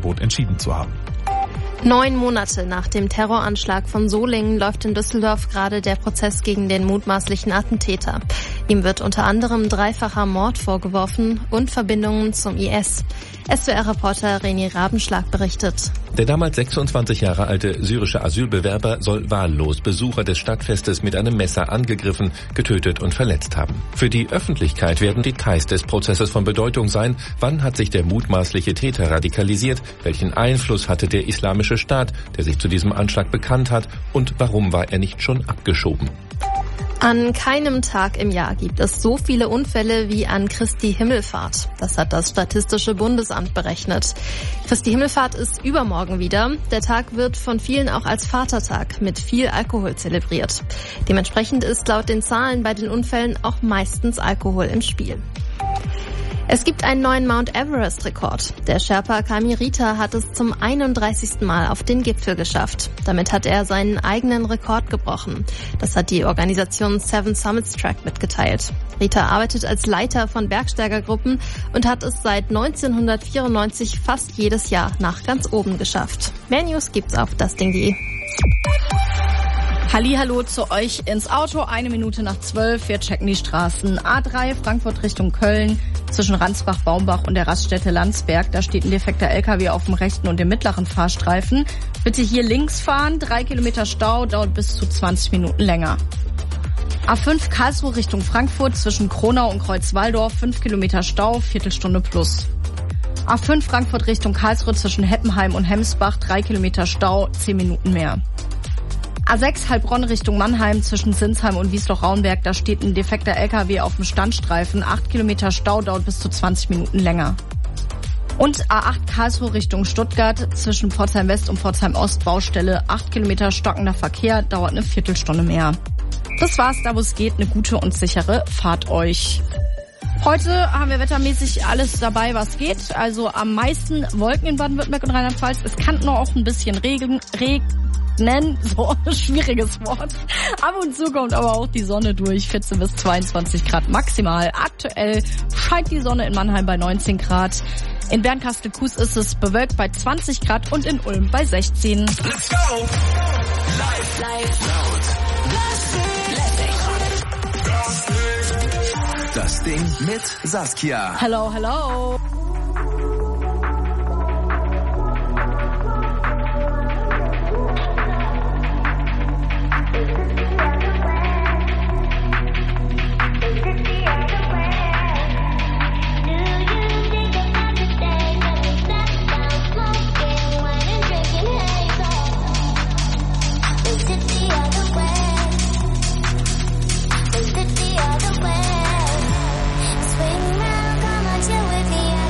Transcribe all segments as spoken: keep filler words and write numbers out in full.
Hausverbot entschieden zu haben. Neun Monate nach dem Terroranschlag von Solingen läuft in Düsseldorf gerade der Prozess gegen den mutmaßlichen Attentäter. Ihm wird unter anderem dreifacher Mord vorgeworfen und Verbindungen zum I S. S W R-Reporter René Rabenschlag berichtet. Der damals sechsundzwanzig Jahre alte syrische Asylbewerber soll wahllos Besucher des Stadtfestes mit einem Messer angegriffen, getötet und verletzt haben. Für die Öffentlichkeit werden Details des Prozesses von Bedeutung sein. Wann hat sich der mutmaßliche Täter radikalisiert? Welchen Einfluss hatte der Islamische Staat, der sich zu diesem Anschlag bekannt hat? Und warum war er nicht schon abgeschoben? An keinem Tag im Jahr gibt es so viele Unfälle wie an Christi Himmelfahrt. Das hat das Statistische Bundesamt berechnet. Christi Himmelfahrt ist übermorgen wieder. Der Tag wird von vielen auch als Vatertag mit viel Alkohol zelebriert. Dementsprechend ist laut den Zahlen bei den Unfällen auch meistens Alkohol im Spiel. Es gibt einen neuen Mount Everest-Rekord. Der Sherpa Kamirita hat es zum einunddreißigsten Mal auf den Gipfel geschafft. Damit hat er seinen eigenen Rekord gebrochen. Das hat die Organisation Seven Summits Track mitgeteilt. Rita arbeitet als Leiter von Bergsteigergruppen und hat es seit neunzehnhundertvierundneunzig fast jedes Jahr nach ganz oben geschafft. Mehr News gibt's auf dasding punkt de. Hallihallo zu euch ins Auto, eine Minute nach zwölf, wir checken die Straßen. A drei Frankfurt Richtung Köln, zwischen Ransbach, Baumbach und der Raststätte Landsberg. Da steht ein defekter L K W auf dem rechten und dem mittleren Fahrstreifen. Bitte hier links fahren, drei Kilometer Stau, dauert bis zu zwanzig Minuten länger. A fünf Karlsruhe Richtung Frankfurt, zwischen Kronau und Kreuzwaldorf, fünf Kilometer Stau, Viertelstunde plus. A fünf Frankfurt Richtung Karlsruhe, zwischen Heppenheim und Hemsbach, drei Kilometer Stau, zehn Minuten mehr. A sechs Heilbronn Richtung Mannheim, zwischen Sinsheim und Wiesloch-Raunberg, da steht ein defekter L K W auf dem Standstreifen, acht Kilometer Stau, dauert bis zu zwanzig Minuten länger. Und A acht Karlsruhe Richtung Stuttgart, zwischen Pforzheim West und Pforzheim Ost, Baustelle, acht Kilometer stockender Verkehr, dauert eine Viertelstunde mehr. Das war's, da wo es geht, eine gute und sichere Fahrt euch. Heute haben wir wettermäßig alles dabei, was geht. Also am meisten Wolken in Baden-Württemberg und Rheinland-Pfalz. Es kann nur auch ein bisschen Regen, Regen, so ein schwieriges Wort. Ab und zu kommt aber auch die Sonne durch. vierzehn bis zweiundzwanzig Grad maximal. Aktuell scheint die Sonne in Mannheim bei neunzehn Grad. In Bernkastel-Kues ist es bewölkt bei zwanzig Grad und in Ulm bei sechzehn. Let's go! Live, live, laut. Das Ding mit Saskia. Hello, hello. Swing round, come on, chill with me.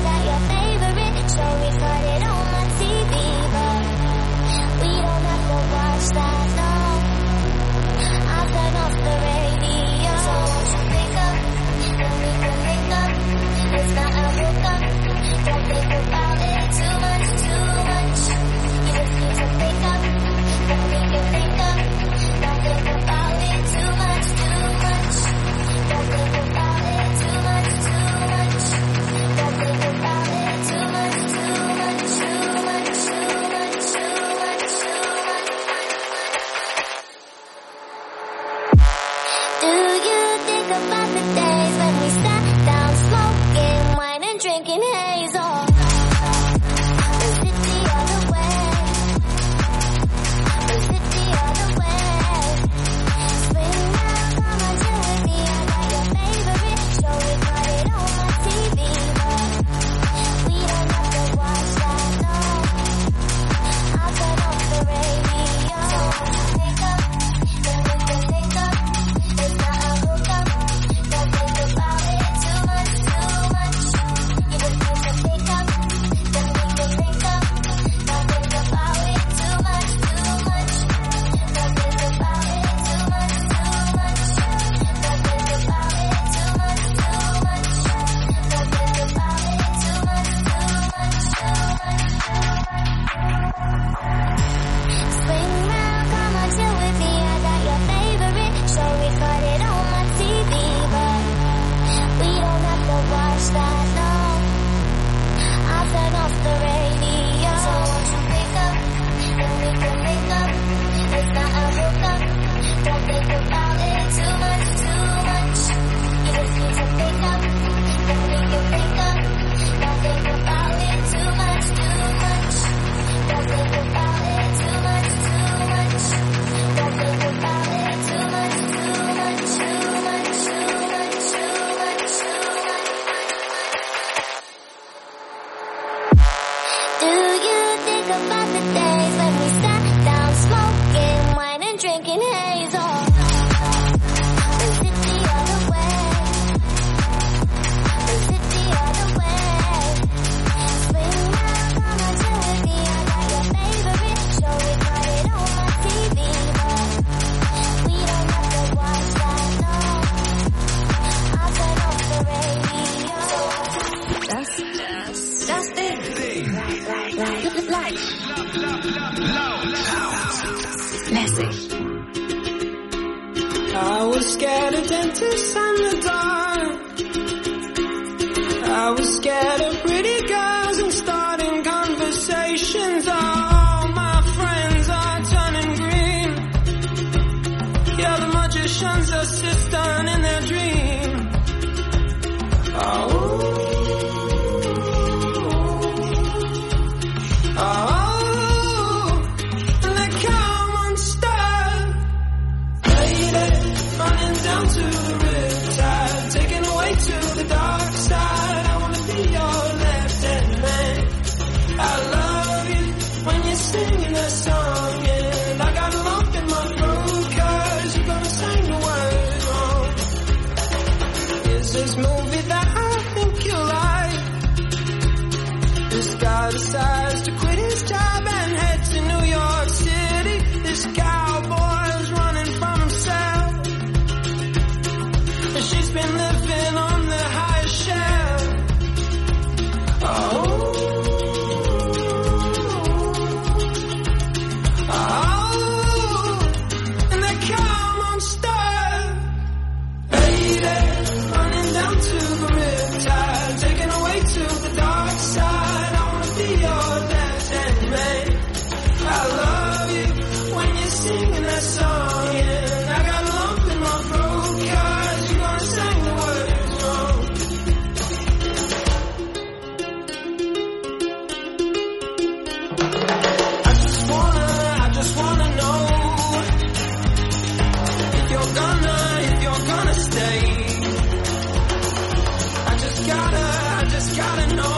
Live. Lässig. I was scared of dentists and the dark. I was scared of pretty girls and starting conversations. All my friends are turning green. Yeah, the magician's assistant in their dream. Oh, oh, and they come unstuck. Lady, running down to the riptide, taken away to the dark side. I wanna be your left-hand man. I love you when you're singing that song, and I got a lump in my throat 'cause you're gonna sing the words wrong. Is this movie that I think you like? This guy decides to quit his job and head to New York City. This cowboy's running from himself. She's been living on the highest shelf. Oh, oh, and they come unstuck. Lady, running down to the riptide, taken away to the dark side. I wanna be your left-hand man. I love you when you're singing that song, and I got a lump in my throat 'cause you're gonna sing the words wrong. I just wanna, I just wanna know if you're gonna, if you're gonna stay. I just gotta, I just gotta know.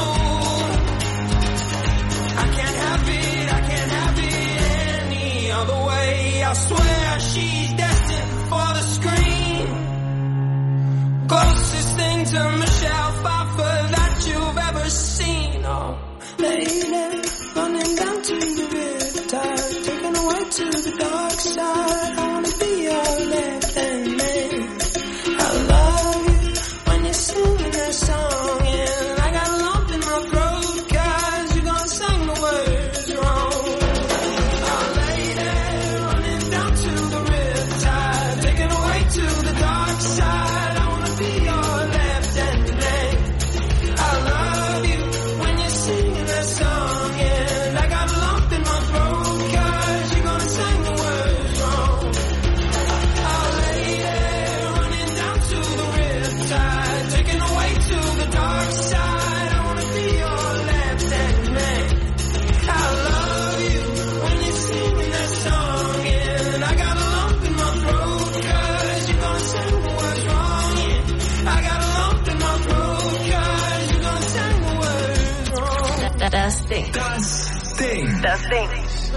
I can't have it, I can't have it any other way. I swear she's destined for the screen. Closest thing to Michelle Pfeiffer that you've ever seen. Oh, lady, running down to the riptide, taken away to the dark side. I wanna be your left-hand man. I love you when you're singing that song, and I got a lump in my throat 'cause you're gonna sing the words wrong. Oh, lady, running down to the riptide, taken away to the dark side. I wanna be your left-hand man. I love you when you're singing that song, and I got a lump in my throat 'cause you're gonna sing the words wrong. Oh, lady, running down to the riptide, taken away to the dark side. I wanna be your left-hand man. I love you when you're singing that song, and I got a lump in my throat 'cause you're gonna sing the words wrong. Yeah, I got a lump in my throat 'cause you're gonna sing the words wrong. Das Ding. Das Ding. Das Ding.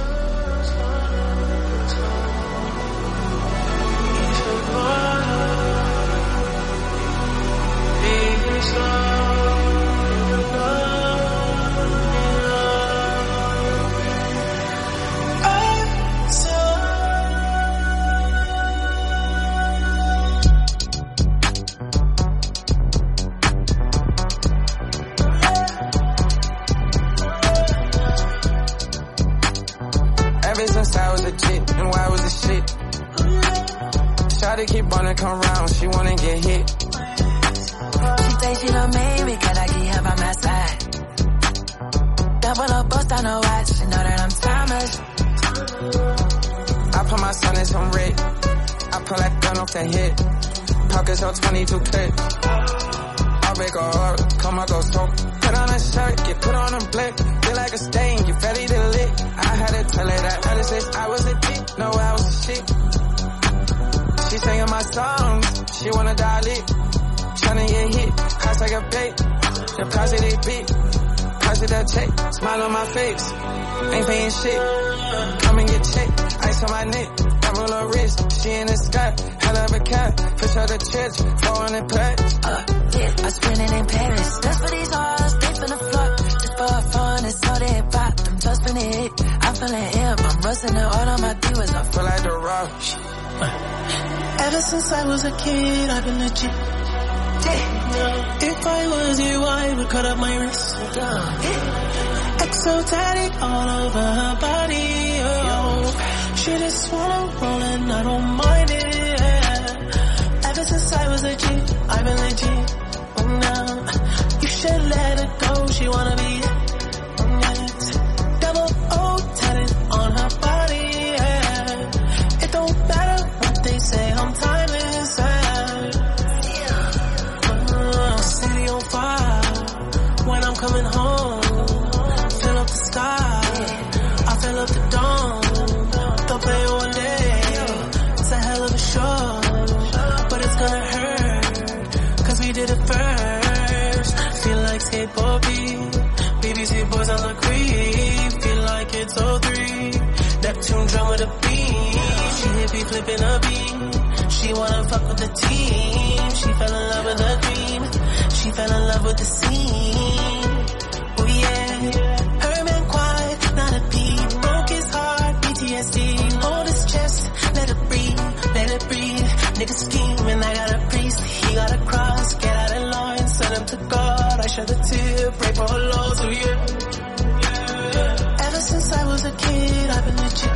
Ever since I was a chick, and why was the shit? Shawty keep wanna come round, she wanna get hit. She say she done made me, cause I keep her by my side. Double up, bust on her watch, she know that I'm timeless. I put my son in some red. I pull that gun off the hip. Pockets on twenty-two clip. I break her heart, come on, go so. Put on a shirt, get put on a blick. Feel like a stain, get ready to lick. I had to tell her that ever since I was a kid, no, I was a shit. She singing my songs, she wanna die lit. Tryna get hit, cost like a bait. The price of they beat, price of that check. Smile on my face, ain't paying shit. Come and get checked, ice on my neck. Emerald on wrist, she in the sky. Hell of a cat, fish out the church, four hundred plaques. Uh, yeah, I spend it in Paris. That's for these hoes, they finna flock. Just for fun, it's all they pop. I'm just finna hit, I'm feeling hip. I'm rusting the all on my divas, I Feel like the rock. Ever since I was a kid, I've been legit. If I was you, I would cut up my wrist. I So tatted all over her body, oh. She just wanna roll and I don't mind it, yeah. Ever since I was a G, I've been legit, oh no. You should let her go, she wanna be, oh yes. Double O tatted on her body, yeah. It don't matter what they say, I'm timeless, yeah. uh, City on fire, when I'm coming home. I fill up the dome. Don't play one day. It's a hell of a show, but it's gonna hurt, cause we did it first. Feel like skateboard beat, B B C boys on the creep. Feel like it's oh three, Neptune drum with a beat. She hit me flipping a beat. She wanna fuck with the team. She fell in love with the dream. She fell in love with the scene. Oh yeah. Hold his chest, let it breathe, let it breathe. Nigga scheming, I got a priest, he got a cross. Get out of line, send him to God. I shed a tear, pray for her Lord, so yeah. Ever since I was a kid, I've been legit.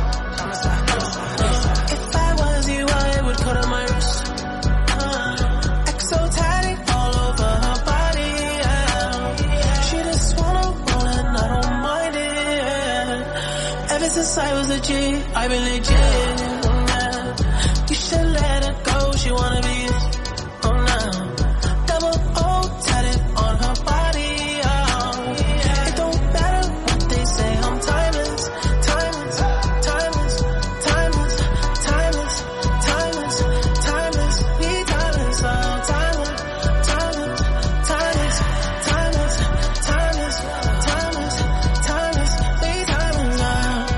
If I was you, I would cut on my wrist. uh, Exo tatted all over her body, yeah. She just wanna roll and I don't mind it, yeah. Ever since I was a G, I've been legit, yeah. You should let her go, she wanna be, oh no. Double O tatted on her body, oh. It don't matter what they say, I'm timeless, timeless, timeless, timeless, timeless, timeless, timeless, we timeless, oh. Timeless, timeless, timeless, timeless, timeless, timeless, timeless, we timeless, oh.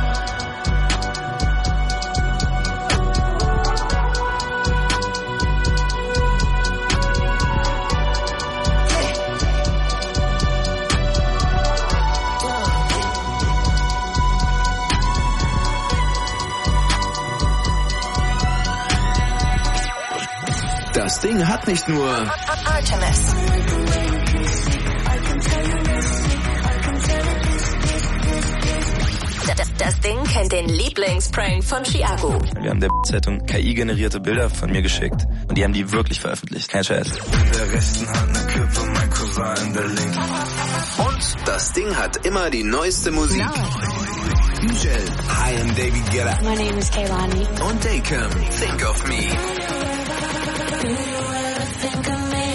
Das Ding hat nicht nur Artemis. Das, das Ding kennt den Lieblingsprank von Chiago. Wir haben der Zeitung K I-generierte Bilder von mir geschickt und die haben die wirklich veröffentlicht. Kein Scheiß. in der rechten Hand eine Kippe, mein Cousin in der linken. Und das Ding hat immer die neueste Musik. Michelle, Hi, I'm David Guetta. My name is Kehlani. Und Dacom, Think of Me. Do you ever think of me?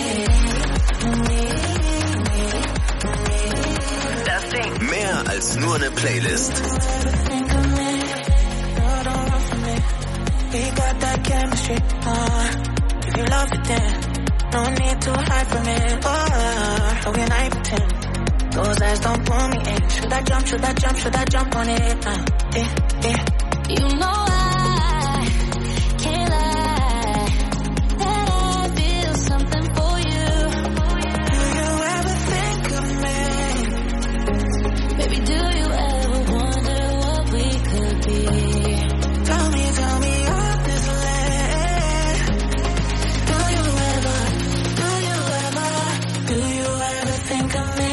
Das Ding. Mehr als nur eine Playlist. Think of me? No, don't run from me. We got that chemistry. Uh, if you love it, then no need to hide from it. Oh, how can I pretend? Those eyes don't pull me in. Should I jump? Should I jump? Should I jump on it? Uh, eh, eh. You know I can't lie that I feel something for you. Do you ever think of me? Baby, do you ever wonder what we could be? Tell me, tell me honestly. Do you ever, do you ever, do you ever think of me?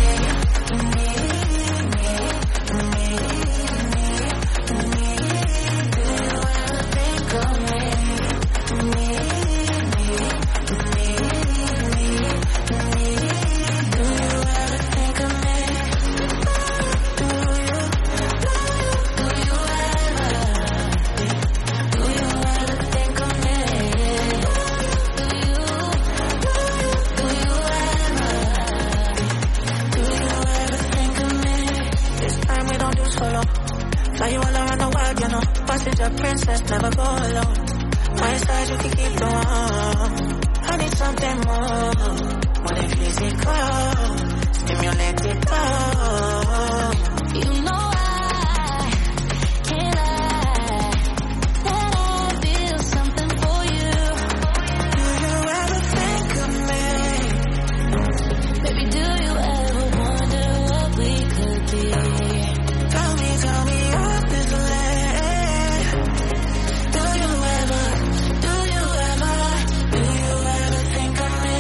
Fly you all around the world, you know. Passenger princess, never go alone. My side, you can keep the warm. I need something more, more than physical. Stimulate it all. You know I can't lie that I feel something for you. Do you ever think of me? Baby, do you ever wonder what we could be? Tell me, tell me honestly. Do you ever, do you ever, do you ever think of me?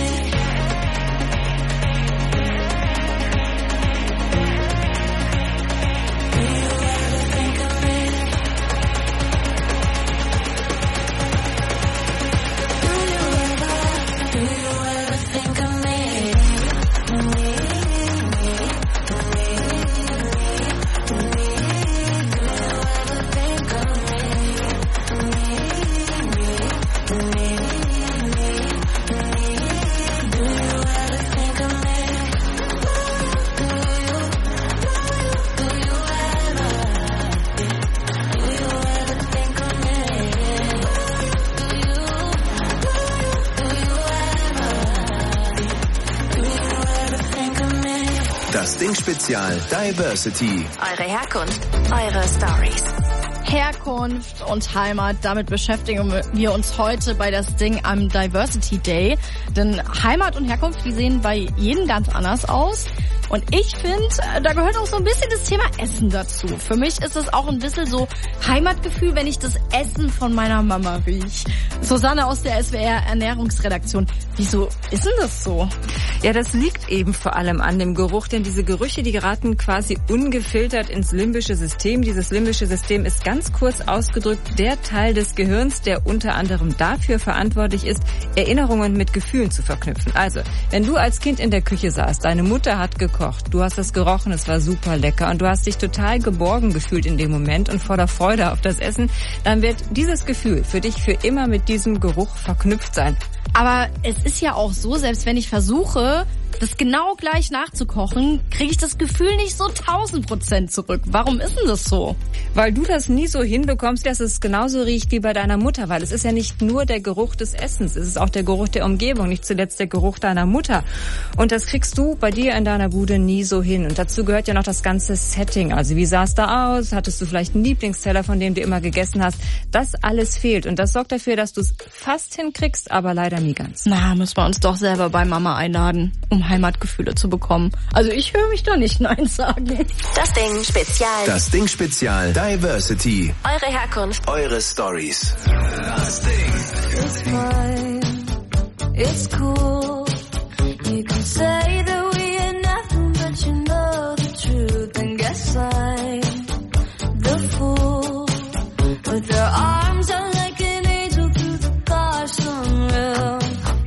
Ding-Spezial Diversity. Eure Herkunft, eure Stories. Herkunft und Heimat, damit beschäftigen wir uns heute bei das Ding am Diversity Day. Denn Heimat und Herkunft, die sehen bei jedem ganz anders aus. Und ich finde, da gehört auch so ein bisschen das Thema Essen dazu. Für mich ist es auch ein bisschen so Heimatgefühl, wenn ich das Essen von meiner Mama rieche. Susanne aus der S W R Ernährungsredaktion. Wieso ist denn das so? Ja, das liegt eben vor allem an dem Geruch, denn diese Gerüche, die geraten quasi ungefiltert ins limbische System. Dieses limbische System ist ganz kurz ausgedrückt der Teil des Gehirns, der unter anderem dafür verantwortlich ist, Erinnerungen mit Gefühlen zu verknüpfen. Also, wenn du als Kind in der Küche saßt, deine Mutter hat gekocht, du hast es gerochen, es war super lecker und du hast dich total geborgen gefühlt in dem Moment und voller Freude auf das Essen, dann wird dieses Gefühl für dich für immer mit diesem Geruch verknüpft sein. Aber es ist ja auch so, selbst wenn ich versuche, das genau gleich nachzukochen, kriege ich das Gefühl nicht so tausend Prozent zurück. Warum ist denn das so? Weil du das nie so hinbekommst, dass es genauso riecht wie bei deiner Mutter. Weil es ist ja nicht nur der Geruch des Essens, es ist auch der Geruch der Umgebung, nicht zuletzt der Geruch deiner Mutter. Und das kriegst du bei dir in deiner Bude nie so hin. Und dazu gehört ja noch das ganze Setting. Also wie sah es da aus? Hattest du vielleicht einen Lieblingsteller, von dem du immer gegessen hast? Das alles fehlt. Und das sorgt dafür, dass du es fast hinkriegst, aber leider nie ganz. Na, müssen wir uns doch selber bei Mama einladen, um Heimatgefühle zu bekommen. Also ich höre mich da nicht Nein sagen. Das Ding Spezial. Das Ding-Spezial Diversity. Eure Herkunft, eure Stories. Das Ding. It's mine. It's cool. You can say that we are nothing, but you know the truth. And guess I'm the fool. With your arms out like an angel through the gosh unreal.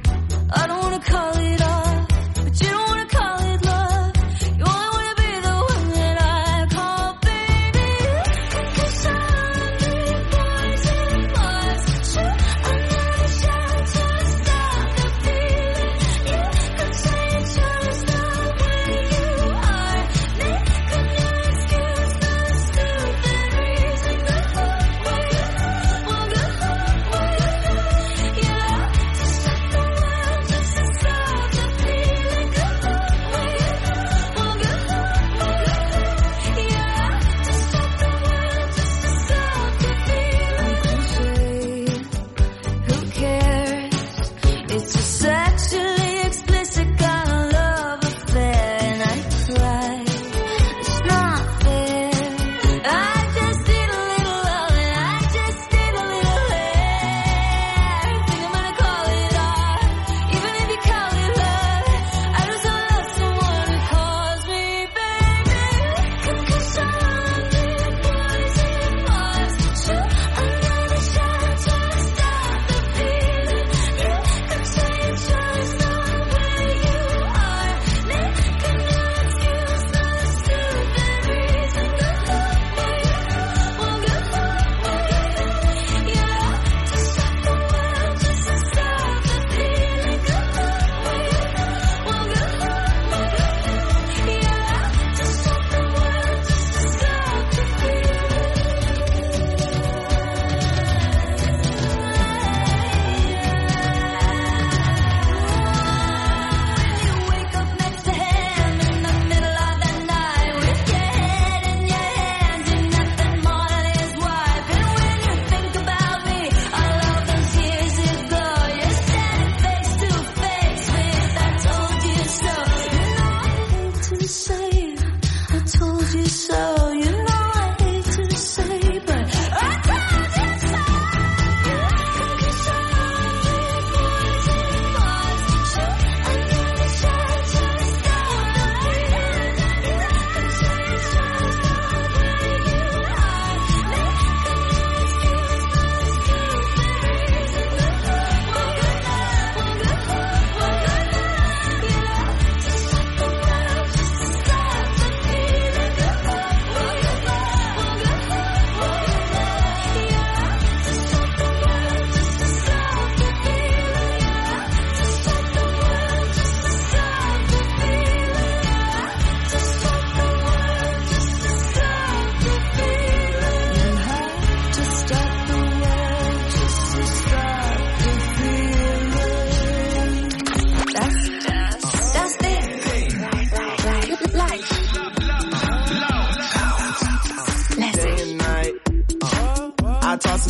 I don't wanna call it off, but you don't wanna call it love. You only wanna be the one that I call baby. Cause I'm the poison Mars. You are not a shot to stop the feeling.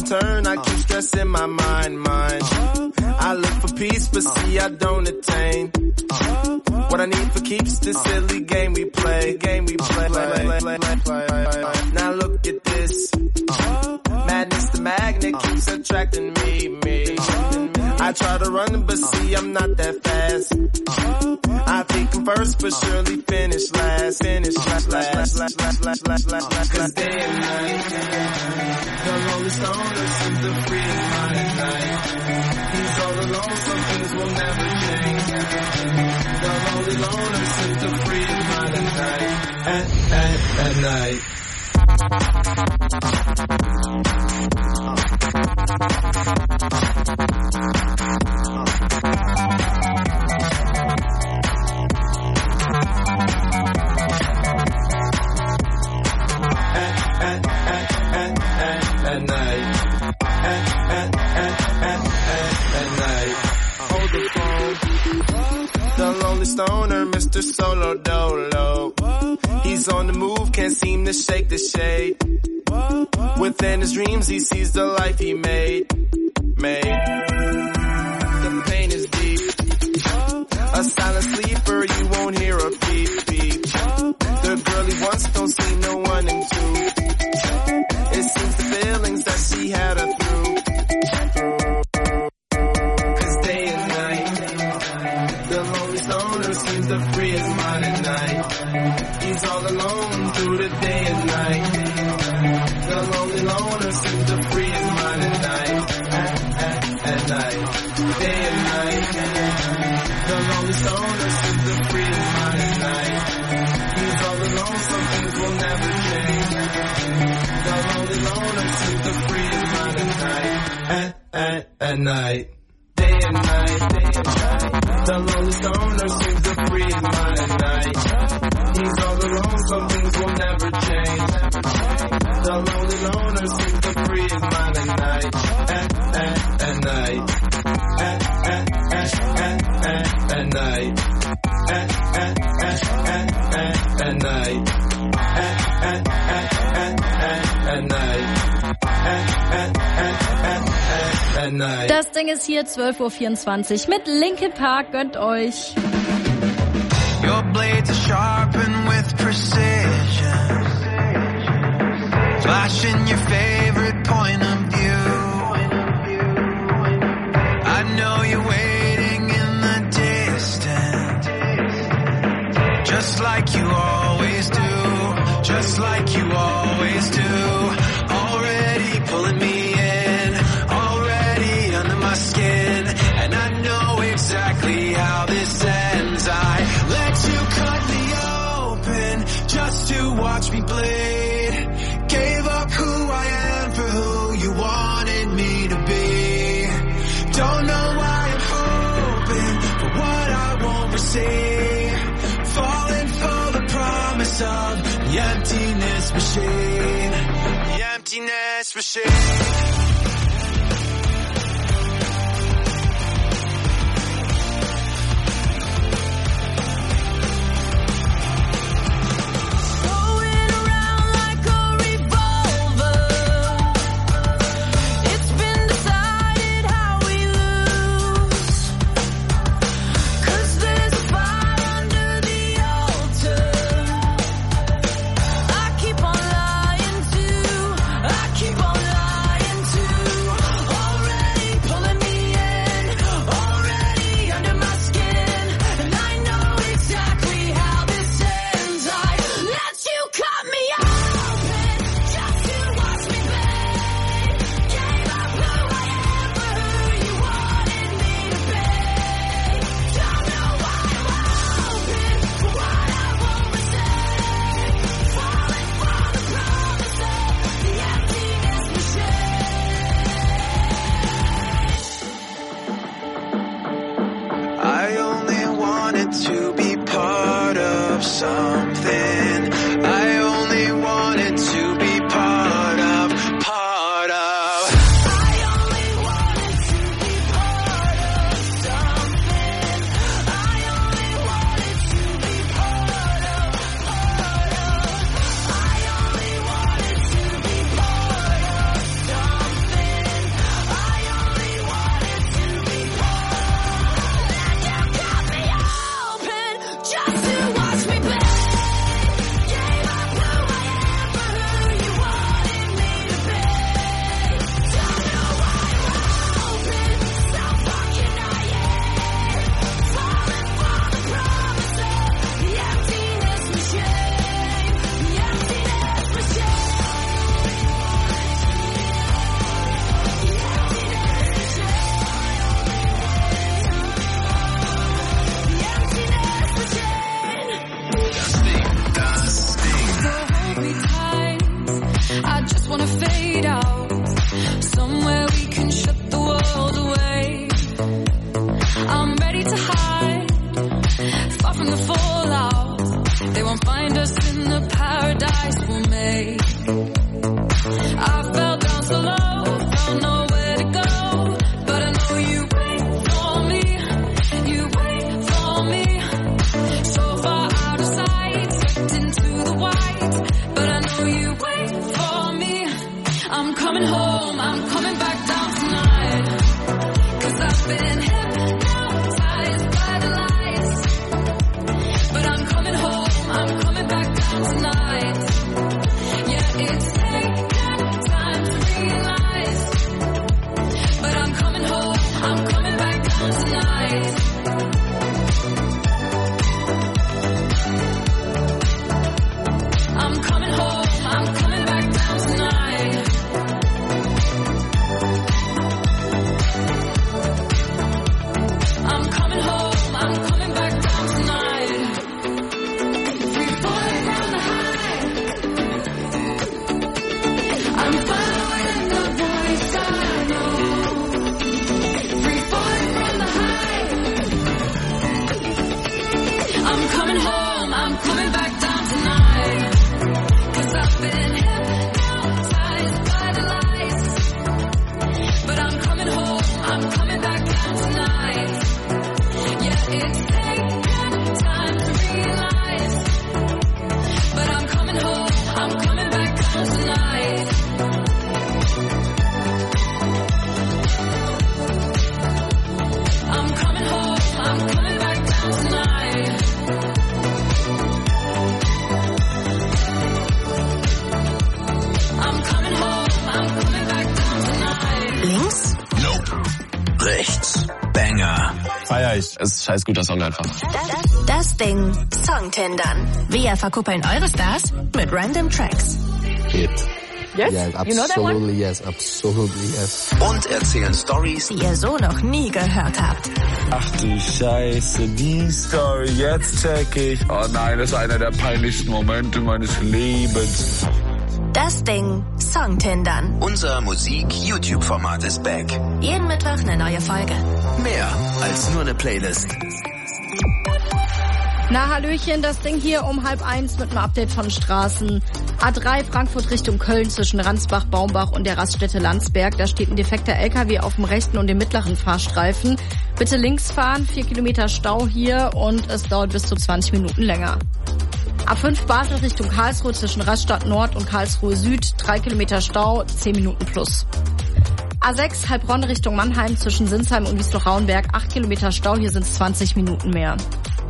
turn, I keep stressing my mind, mind. I look for peace, but see I don't attain. What I need for keeps this silly game we play, game we play. Now look at this. Madness, the magnet keeps attracting me, me. I try to run, but see I'm not that fast. I think I'm first, but surely finish last. Finish last, last, last, last, last, last, last. Cause day and night, the lonely stoner seems to free his mind at night. He's all alone, some things will never change. The lonely loner seems to free his mind at night. At, at, at night. Stoner, Mister Solo Dolo. He's on the move, can't seem to shake the shade. Within his dreams, he sees the life he made. Made. The pain is deep. A silent sleeper, you won't hear a beep, beep. The girl he wants don't see no one in two. It seems the feelings that she had her through. Seems to free his mind at night. He's all alone through the day and night. The lonely loner seems to free his mind at night. At, at, at night. Day and night. The lonely stoner seems to free his mind at night. He's all alone, some things will never change. The lonely loner seems to free his mind at night. At, at, at night. Day and night. Day and night. The lonely stoner seems to free his mind at night. He's all alone, some things will never change. The lonely loner seems to free his mind at night. At, at, at night. At, at, at, at, at, at night. At, at, at, at, at, at night. At, at, at, at, at, at night. At, at, at, at, at night. Das Ding ist hier zwölf Uhr vierundzwanzig mit Linkin Park, gönnt euch. Your blades are sharpened with precision, flashing your favorite point of view. I know you're waiting in the distance, just like you always do, just like you always do. Already pulling me in, already under my skin, and I know exactly how this ends. I let you cut me open just to watch me bleed. Gave up who I am for who you wanted me to be. Don't know why I'm hoping for what I won't receive. Falling for the promise of the emptiness machine. The emptiness machine. Keep on lying to wanna fade out, somewhere we can shut the world away. I'm ready to hide, far from the fallout. They won't find us in the paradise we'll make. I fell down so low, don't know where to go, but I know you wait for me, you wait for me. So far out of sight, sucked into the white, but I know you wait for me. I'm coming home, I'm coming back down tonight, 'cause I've been hypnotized by the lights. But I'm coming home, I'm coming back down tonight. Yeah, it's taken time to realize, but I'm coming home, I'm coming back down tonight. I'm coming home, I'm coming back down tonight. I'm coming home, I'm coming back down tonight. Free falling from the high, I'm following the voice I know. Free falling from the high, I'm coming home, I'm coming back down tonight, 'cause I've been hypnotized by the lights. But I'm coming home, I'm coming back down tonight. Yeah, it's taken time to realize, but I'm coming home, I'm coming back down tonight. I'm coming home, I'm coming back down tonight. I'm coming home, I'm coming back down tonight. Links? Nope. Rechts. Banger. Feier ich. Es ist scheiß guter Song einfach. Das, das Ding Songtendern. Wir verkuppeln eure Stars mit Random Tracks. Hit. Yes? Yeah, You know that one? absolutely yes, absolutely yes. Und erzählen Stories, Die ihr so noch nie gehört habt. Ach du Scheiße, die Story, jetzt check ich. Oh nein, das ist einer der peinlichsten Momente meines Lebens. Das Ding Songtendern. unser Musik-YouTube-Format ist back. Jeden Mittwoch eine neue Folge. Mehr als nur eine Playlist. Na Hallöchen, das Ding hier um halb eins mit einem Update von Straßen. A drei Frankfurt Richtung Köln zwischen Ransbach, Baumbach und der Raststätte Landsberg. Da steht ein defekter L K W auf dem rechten und dem mittleren Fahrstreifen. Bitte links fahren, vier Kilometer Stau hier und es dauert bis zu zwanzig Minuten länger. A fünf Basel Richtung Karlsruhe zwischen Rastatt Nord und Karlsruhe Süd. drei Kilometer Stau, zehn Minuten plus. A sechs Heilbronn Richtung Mannheim zwischen Sinsheim und Wiesloch-Rauenberg. acht Kilometer Stau, hier sind es zwanzig Minuten mehr.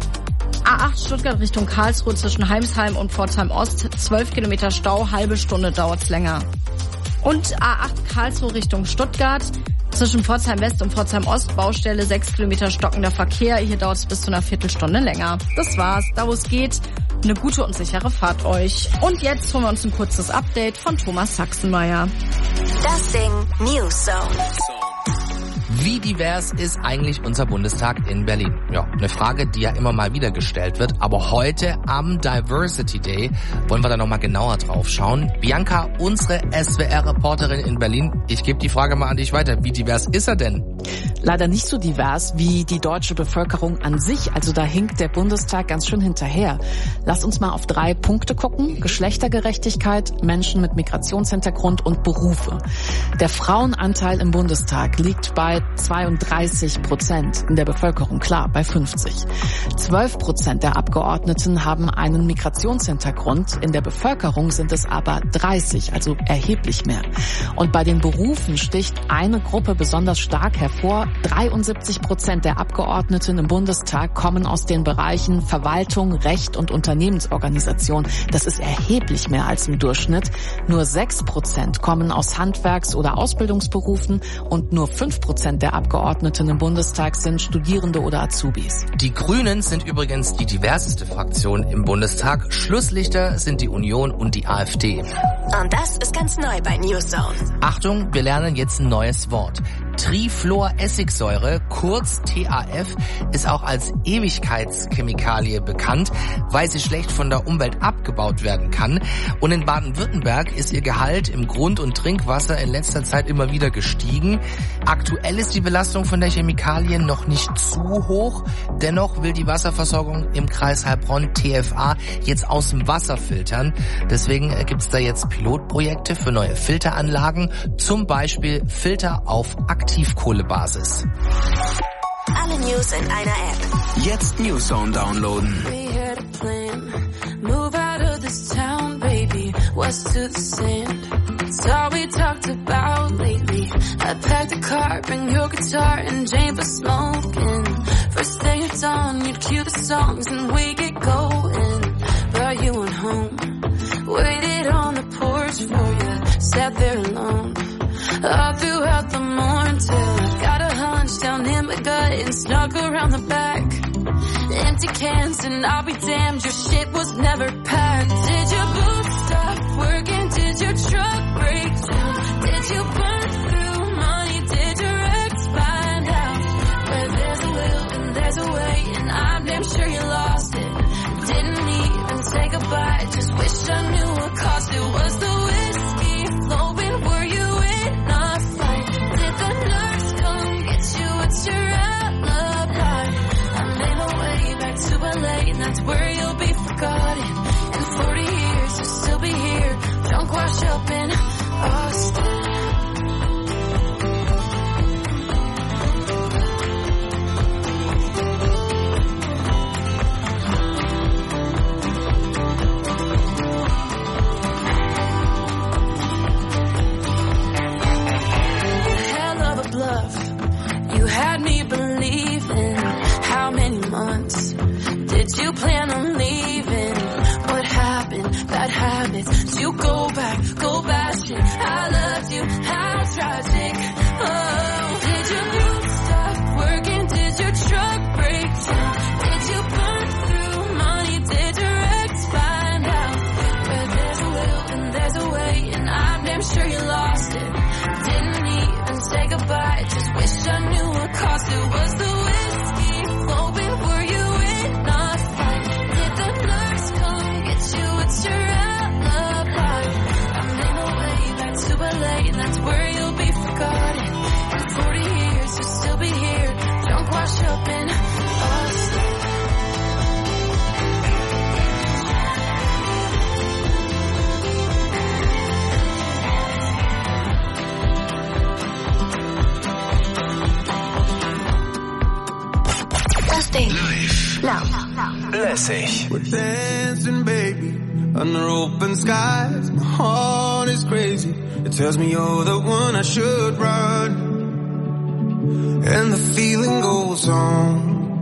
A acht Stuttgart Richtung Karlsruhe zwischen Heimsheim und Pforzheim Ost, zwölf Kilometer Stau, halbe Stunde dauert's länger. Und A acht Karlsruhe Richtung Stuttgart zwischen Pforzheim West und Pforzheim Ost, Baustelle, sechs Kilometer stockender Verkehr, hier dauert's bis zu einer Viertelstunde länger. Das war's, da wo es geht, eine gute und sichere Fahrt euch. Und jetzt holen wir uns ein kurzes Update von Thomas Sachsenmeier. Das Ding News Zone. Wie divers ist eigentlich unser Bundestag in Berlin? Ja, eine Frage, die ja immer mal wieder gestellt wird. Aber heute am Diversity Day wollen wir da nochmal genauer drauf schauen. Bianca, unsere S W R-Reporterin in Berlin, ich gebe die Frage mal an dich weiter. Wie divers ist er denn? Leider nicht so divers wie die deutsche Bevölkerung an sich. Also da hinkt der Bundestag ganz schön hinterher. Lass uns mal auf drei Punkte gucken. Geschlechtergerechtigkeit, Menschen mit Migrationshintergrund und Berufe. Der Frauenanteil im Bundestag liegt bei zweiunddreißig Prozent, in der Bevölkerung klar bei fünfzig. zwölf Prozent der Abgeordneten haben einen Migrationshintergrund, in der Bevölkerung sind es aber dreißig, also erheblich mehr. Und bei den Berufen sticht eine Gruppe besonders stark hervor. dreiundsiebzig Prozent der Abgeordneten im Bundestag kommen aus den Bereichen Verwaltung, Recht und Unternehmensorganisation. Das ist erheblich mehr als im Durchschnitt. Nur sechs Prozent kommen aus Handwerks- oder Ausbildungsberufen und nur fünf Prozent der Abgeordneten im Bundestag sind Studierende oder Azubis. Die Grünen sind übrigens die diverseste Fraktion im Bundestag. Schlusslichter sind die Union und die AfD. Und das ist ganz neu bei News Zone. Achtung, wir lernen jetzt ein neues Wort. Trifluoressigsäure, kurz T A F, ist auch als Ewigkeitschemikalie bekannt, weil sie schlecht von der Umwelt abgebaut werden kann. Und in Baden-Württemberg ist ihr Gehalt im Grund- und Trinkwasser in letzter Zeit immer wieder gestiegen. Aktuell ist die Belastung von der Chemikalie noch nicht zu hoch. Dennoch will die Wasserversorgung im Kreis Heilbronn T F A jetzt aus dem Wasser filtern. Deswegen gibt es da jetzt Pilotprojekte für neue Filteranlagen, zum Beispiel Filter auf Aktivkohlebasis. Alle News in einer App. Jetzt Newzone downloaden. We had a plan. Move out of this town, baby. West to the sand. It's all we talked about lately. I packed a car, bring your guitar and Jane for smoking. First thing at dawn, you'd cue the songs and we get going. Brought you on home. Waited on the porch for you. Sat there alone. All throughout the morning till I got a hunch down in my gut and snuck around the back. Empty cans and I'll be damned, your shit was never packed. Did your boots stop working? Did your truck break down? Did you burn through money? Did your ex find out? Where there's a will and there's a way, and I'm damn sure you lost it. Didn't even say goodbye, just wish I knew what cost it. Was the whiskey flowing? Were you in a fight? Did the nurse come get you? What's your alibi? I made my way back to L A, and that's where you'll be forgotten. In forty years, you'll still be here, drunk, washed up in Austin. You had me believing. How many months did you plan on leaving? What happened? Bad habits. Did you go back, go bashing? I loved you. How tragic. Oh, did your boots stop working? Did your truck break down? Did you burn through money? Did your ex find out? Where there's a will and there's a way, and I'm damn sure you lost it. Didn't even say goodbye, just wish I knew what cost it. Was the whiskey flowing? Were you in a fight? Did the nurse come get you? What's your alibi? I made my way back to L A, and that's where you'll be forgotten. In forty years, you'll still be here, drunk, washed up in Austin. Live. Laut. Lässig. We're dancing, baby, under open skies. My heart is crazy. It tells me you're the one I should run. And the feeling goes on.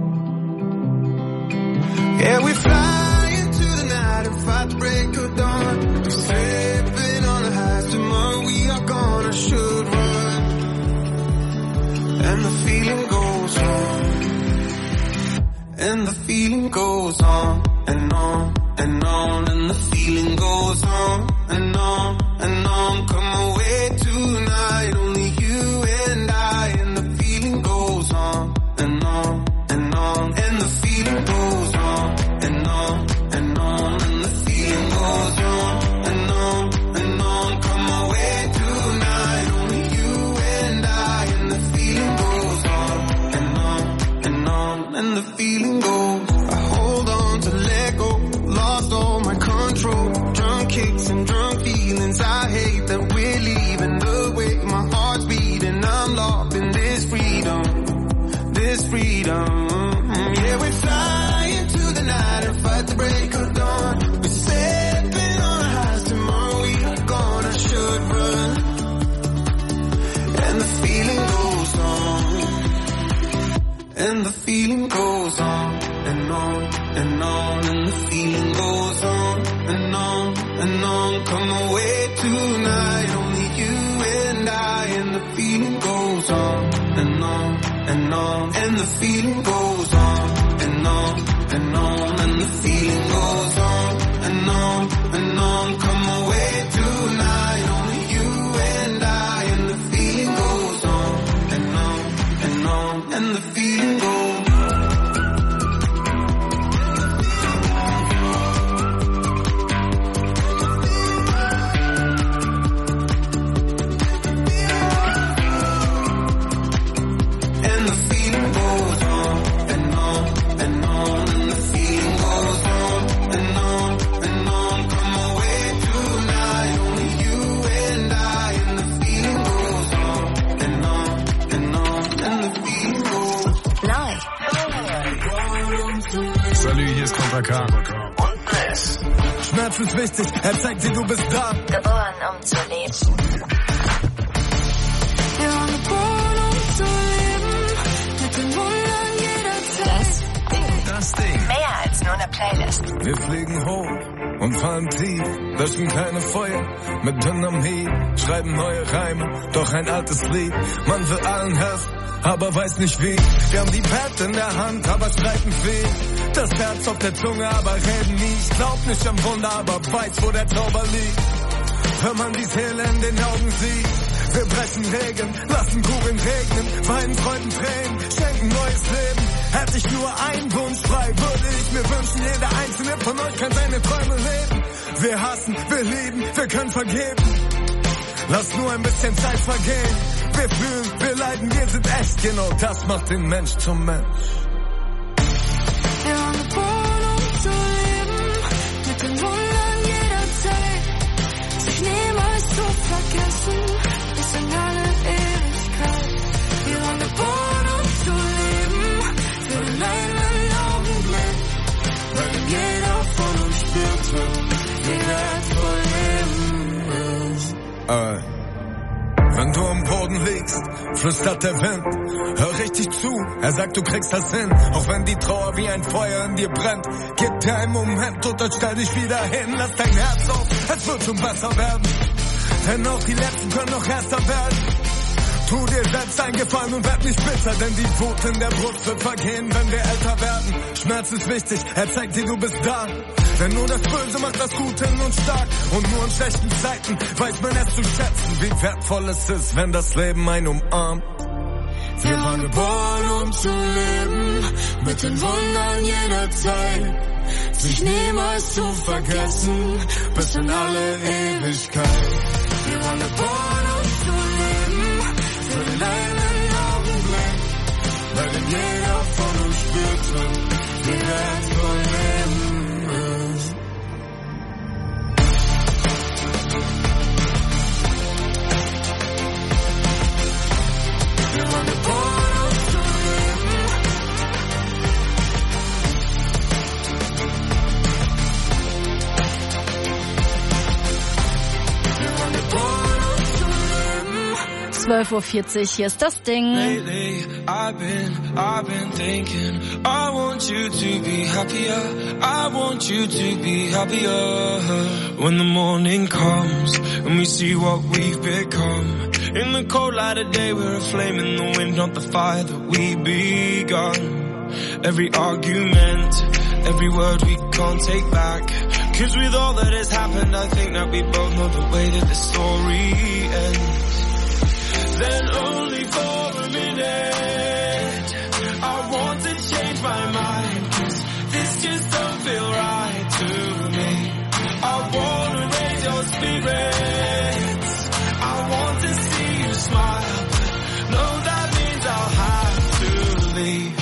Yeah, we fly into the night and fight the break of dawn. We're slipping on the highs. Tomorrow we are gone. I should run. And the feeling goes on. And the feeling goes on and on and on, and the feeling goes on and on and on. Come away tonight, only you and I. And the feeling goes on and on and on, and the feeling goes on and on and on, and the feeling goes on and on and on. Come away tonight, only you and I. And the feeling goes on and on and on, and the feeling goes. I hold on to let go, lost all my control. Drunk kicks and drunk feelings. I hate that we're leaving. The way my heart's beating, I'm locked in this freedom, this freedom. Yeah, we fly into the night and fight the break of dawn. We're stepping on highs. Tomorrow we are gone. I should run. And the feeling goes on. And the feeling goes on and on and on, and the feeling goes on and on and on. Come away tonight, only you and I. And the feeling goes on and on and on, and the feeling goes on and on and on, and the feeling goes on and on and on. Come away tonight, only you and I. And the feeling goes on and Overcome. Und Bliss. Schmerz ist wichtig, er zeigt dir, du bist da. Geboren, um zu leben. Wir waren geboren, um zu leben. Mit den Wundern jederzeit. Das Ding. Das Ding. Mehr als nur eine Playlist. Wir fliegen hoch und fallen tief, löschen keine Feuer mit Dynamit, schreiben neue Reime, doch ein altes Lied. Man will allen helfen, aber weiß nicht wie. Wir haben die Pad in der Hand, aber streiten viel. Das Herz auf der Zunge, aber reden nie. Ich glaub nicht am Wunder, aber weiß, wo der Zauber liegt. Wenn man die Seele in den Augen sieht. Wir brechen Regeln, lassen Kugeln regnen, weinen Freuden Tränen, schenken neues Leben. Hätte ich nur einen Wunsch frei, würde ich mir wünschen, jeder einzelne von euch kann seine Träume leben. Wir hassen, wir lieben, wir können vergeben. Lass nur ein bisschen Zeit vergehen. Wir fühlen, wir leiden, wir sind echt. Genau das macht den Mensch zum Mensch. Wir waren geboren, um zu leben. Mit den Wundern jederzeit. Sich niemals zu vergessen. Bis in alle Ewigkeit. Wir waren geboren, um zu leben. Für den einen Augenblick. Weil jeder von uns spürte, wie wertvoll Leben ist. Äh. Wenn du am Boden liegst, flüstert der Wind. Hör richtig zu, er sagt, du kriegst das hin. Auch wenn die Trauer wie ein Feuer in dir brennt. Gib dir einen Moment und dann stell dich wieder hin. Lass dein Herz auf, es wird schon besser werden. Denn auch die Letzten können noch erster werden. Tu dir selbst einen Gefallen und werd nicht bitter, denn die Wut in der Brust wird vergehen, wenn wir älter werden. Schmerz ist wichtig, er zeigt dir, du bist da. Denn nur das Böse macht das Gute in uns stark. Und nur in schlechten Zeiten weiß man es zu schätzen, wie wertvoll es ist, wenn das Leben einen umarmt. Wir waren geboren, um zu leben, mit den Wundern jederzeit. Sich niemals zu vergessen, bis in alle Ewigkeit. Wir waren geboren, um zu leben, für den einen Augenblick. Weil denn jeder von uns spürte, wie wertvoll Leben ist. Wir waren geboren, um zu leben. Wir waren geboren, um zu leben. zwölf Uhr vierzig, hier ist das Ding. Lately, I've been, I've been thinking, I want you to be happier, I want you to be happier. When the morning comes and we see what we've become, in the cold light of day we're a flame in the wind, not the fire that we begun. Every argument, every word we can't take back, cause with all that has happened I think that we both know the way that the story ends. Then only for a minute I want to change my mind, cause this just don't feel right to me. I wanna raise your spirits, I want to see you smile, but no, that means I'll have to leave.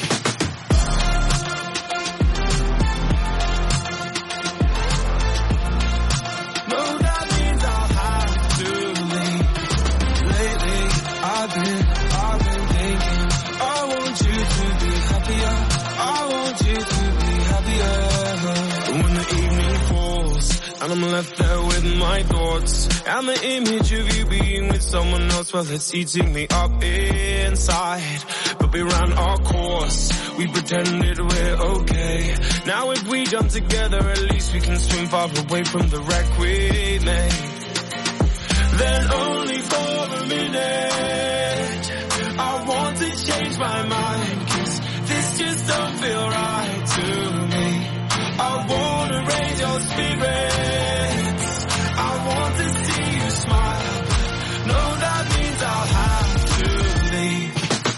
No, that means I'll have to leave. Lately I've been, I've been thinking, I want you to be happier, I want you to be happier. When the evening falls and I'm left there with my thoughts, and the image of you being with someone else, well, it's eating me up inside. But we ran our course, we pretended we're okay. Now if we jump together, at least we can swim far away from the wreck we made. Then only for a minute I want to change my mind, cause this just don't feel right to me. I wanna raise your spirits, I want to see you smile, but no, that means I'll have to leave.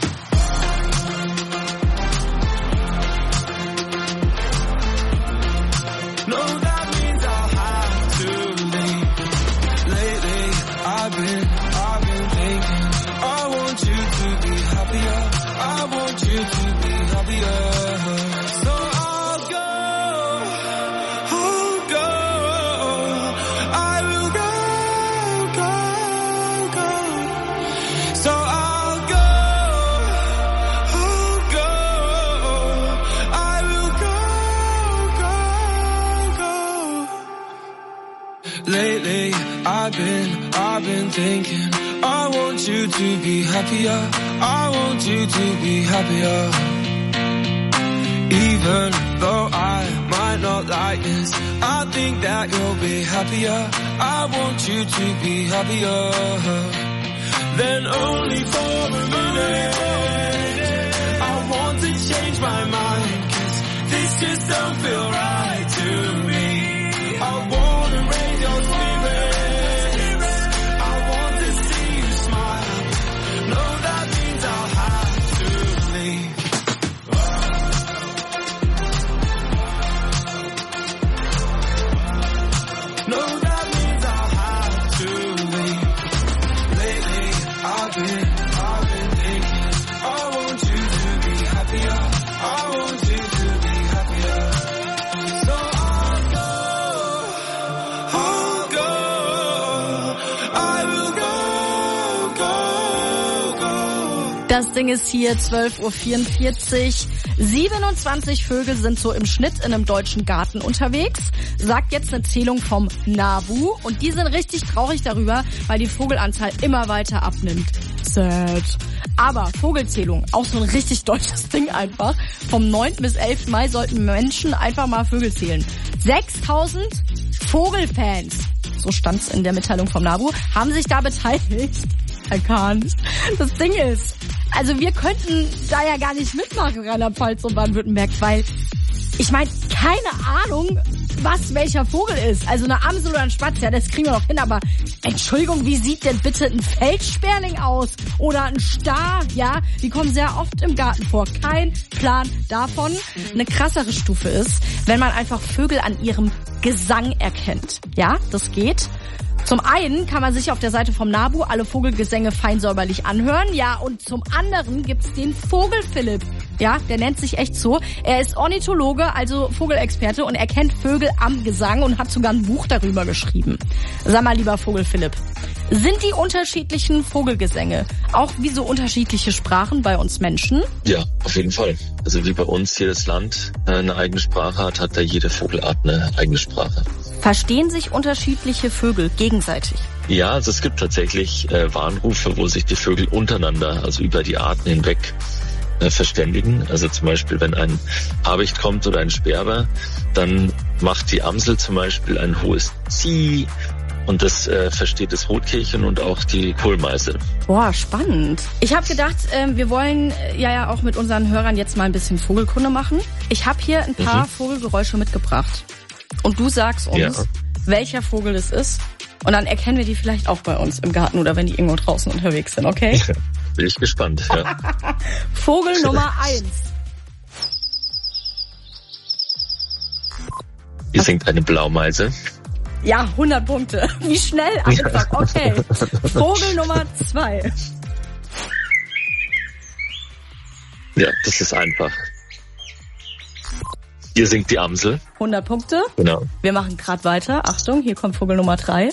No, that means I'll have to leave. Lately I've been, I've been thinking, I want you to be happier, I want you to be happier. So I'll go, I'll go I've been, I've been thinking, I want you to be happier, I want you to be happier. Even though I might not like this, I think that you'll be happier, I want you to be happier. Then only for a minute, I want to change my mind, 'cause this just don't feel right to me. I wanna raise your spirits, I want to see you smile. No, that means I'll have to leave. No, that means I'll have to leave. Lately, I've been, I've been thinking, I want you to be happier, I want you to be happier. So I'll go, I'll go, I will go, go, go. Das Ding ist hier zwölf Uhr vierundvierzig. siebenundzwanzig Vögel sind so im Schnitt in einem deutschen Garten unterwegs, sagt jetzt eine Zählung vom NABU. Und die sind richtig traurig darüber, weil die Vogelanzahl immer weiter abnimmt. Sad. Aber Vogelzählung, auch so ein richtig deutsches Ding einfach. Vom neunten bis elften Mai sollten Menschen einfach mal Vögel zählen. sechstausend Vogelfans, so stand's in der Mitteilung vom NABU, haben sich da beteiligt. Erkannt. Das Ding ist, also wir könnten da ja gar nicht mitmachen, Rheinland-Pfalz und Baden-Württemberg, weil ich meine, keine Ahnung, was welcher Vogel ist. Also eine Amsel oder ein Spatz, ja, das kriegen wir noch hin, aber Entschuldigung, wie sieht denn bitte ein Feldsperling aus? Oder ein Star, ja? Die kommen sehr oft im Garten vor. Kein Plan davon. Eine krassere Stufe ist, wenn man einfach Vögel an ihrem Gesang erkennt. Ja, das geht. Zum einen kann man sich auf der Seite vom NABU alle Vogelgesänge fein säuberlich anhören, ja, und zum anderen gibt's den Vogel Philipp, ja, der nennt sich echt so. Er ist Ornithologe, also Vogelexperte, und er kennt Vögel am Gesang und hat sogar ein Buch darüber geschrieben. Sag mal, lieber Vogel Philipp, sind die unterschiedlichen Vogelgesänge auch wie so unterschiedliche Sprachen bei uns Menschen? Ja, auf jeden Fall. Also wie bei uns jedes Land eine eigene Sprache hat, hat da jede Vogelart eine eigene Sprache. Verstehen sich unterschiedliche Vögel gegenseitig? Ja, also es gibt tatsächlich äh, Warnrufe, wo sich die Vögel untereinander, also über die Arten hinweg, äh, verständigen. Also zum Beispiel, wenn ein Habicht kommt oder ein Sperber, dann macht die Amsel zum Beispiel ein hohes Zieh. Und das äh, versteht das Rotkehlchen und auch die Kohlmeise. Boah, spannend. Ich habe gedacht, äh, wir wollen äh, ja ja auch mit unseren Hörern jetzt mal ein bisschen Vogelkunde machen. Ich habe hier ein paar mhm. Vogelgeräusche mitgebracht. Und du sagst uns, ja. welcher Vogel es ist. Und dann erkennen wir die vielleicht auch bei uns im Garten oder wenn die irgendwo draußen unterwegs sind, okay? Ja, bin ich gespannt, ja. Vogel Nummer eins. Hier singt eine Blaumeise. Ja, hundert Punkte. Wie schnell einfach. Okay. Vogel Nummer zwei. Ja, das ist einfach. Hier singt die Amsel. hundert Punkte. Genau. Wir machen gerade weiter. Achtung, hier kommt Vogel Nummer drei.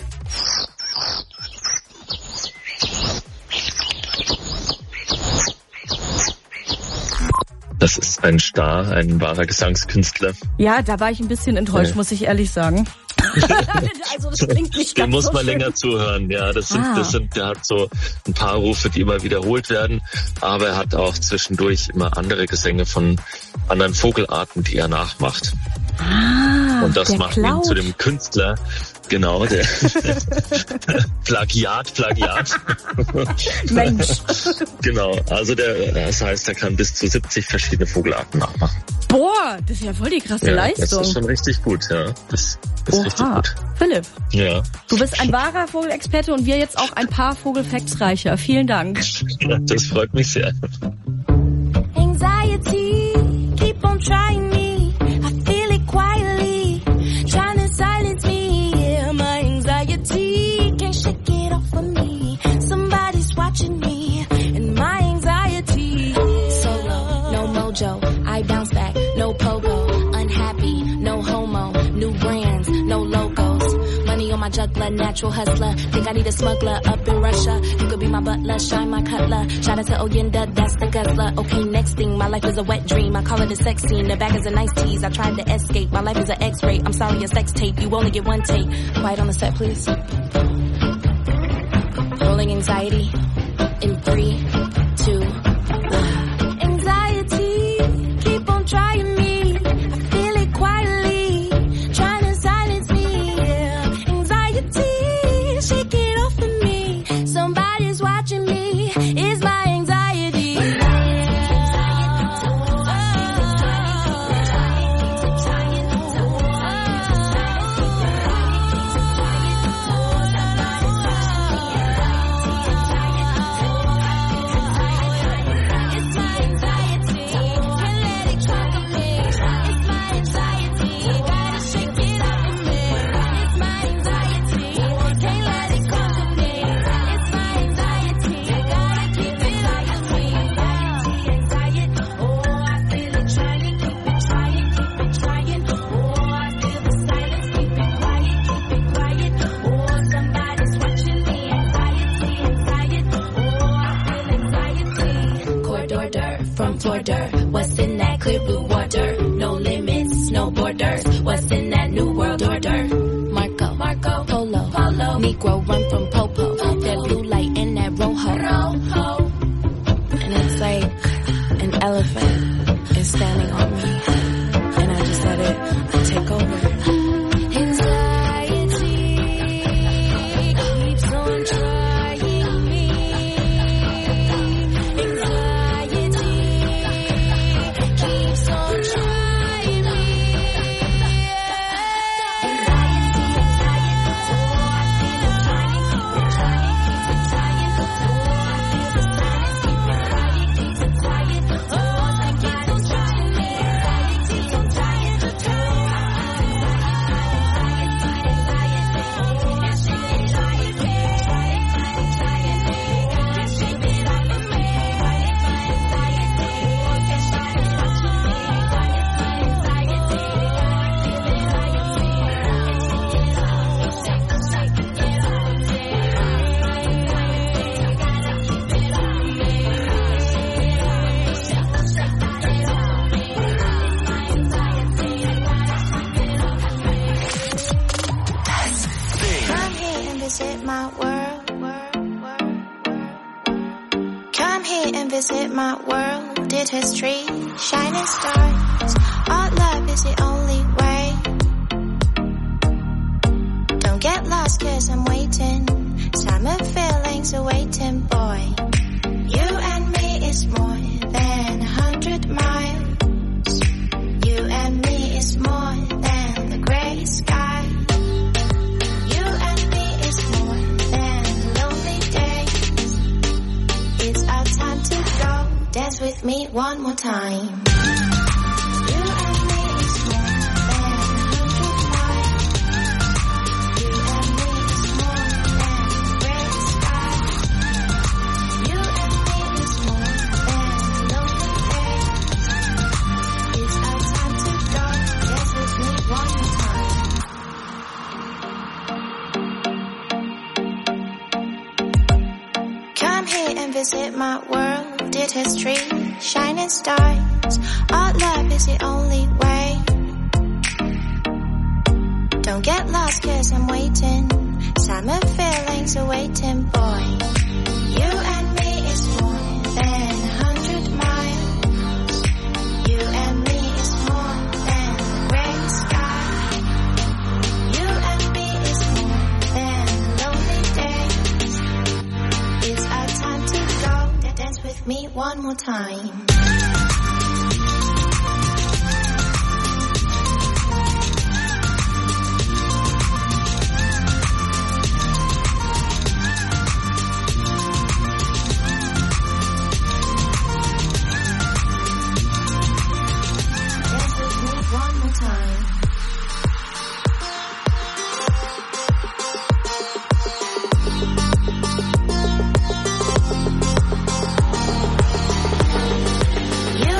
Das ist ein Star, ein wahrer Gesangskünstler. Ja, da war ich ein bisschen enttäuscht, ja. muss ich ehrlich sagen. Also das klingt nicht Den ganz muss so man schön. länger zuhören, ja. Das sind, Ah. das sind, der hat so ein paar Rufe, die immer wiederholt werden, aber er hat auch zwischendurch immer andere Gesänge von anderen Vogelarten, die er nachmacht. Ah, Und das der macht ihn klaut. zu dem Künstler, genau, der Plagiat, Plagiat. Mensch. Genau, also der, das heißt, er kann bis zu siebzig verschiedene Vogelarten nachmachen. Boah, das ist ja voll die krasse Ja, Leistung. das ist schon richtig gut, ja. Das, das ist richtig Oha. gut. Philipp, Ja. du bist ein wahrer Vogelexperte und wir jetzt auch ein paar Vogelfacts reicher. Vielen Dank. Ja, das freut mich sehr. Anxiety, keep on trying me. I feel it quietly, trying to silence me. Yeah, my anxiety can't shake it off of me. Somebody's watching me, and my anxiety. Solo, no mojo, I bounce back, no pogo. Unhappy, no homo, new brands, no logos. Money on my juggler, natural hustler. Think I need a smuggler up in Russia. You could be my butler, shine my cutler. Shout out to Oyenda, that's the guzzler. Okay, next thing, my life is a wet dream. I call it a sex scene. The bag is a nice tease. I tried to escape. My life is an X-ray. I'm sorry, a sex tape. You only get one take. Quiet on the set, please. anxiety in three, two, one. Anxiety, keep on trying me. I feel it quietly, trying to silence me. Yeah. Anxiety, shake it off of me. Somebody's watching me. It's my anxiety. What's in that clear blue water? No limits, no borders. What's in that new world order? Marco, Marco, Polo, Polo. Negro run from Popo. Popo. That blue light and that rojo. Rojo. And it's like an elephant is standing on me, and I just let it take over. Anxiety keeps on trying me. Visit my world. Come here and visit my world. Did history, shining stars. Our love is the only way. Don't get lost, cause I'm waiting. Summer feelings are waiting, boy. You and me is more than a hundred miles. You and me is more than the gray sky. Dance with me one more time. You and me is more than a hundred miles. You and me is more than the gray sky. You and me is more than lonely days. It's our time to go. Dance with me one more time. Come here and visit my world. Did history, shining stars. Our love is the only way. Don't get lost, cause I'm waiting. Summer feelings are waiting, boy. You and me is more than a hundred miles. You and me is more than the gray sky. You and me is more than lonely days. It's our time to go. Dance with me one more time. Dance with me one more time. You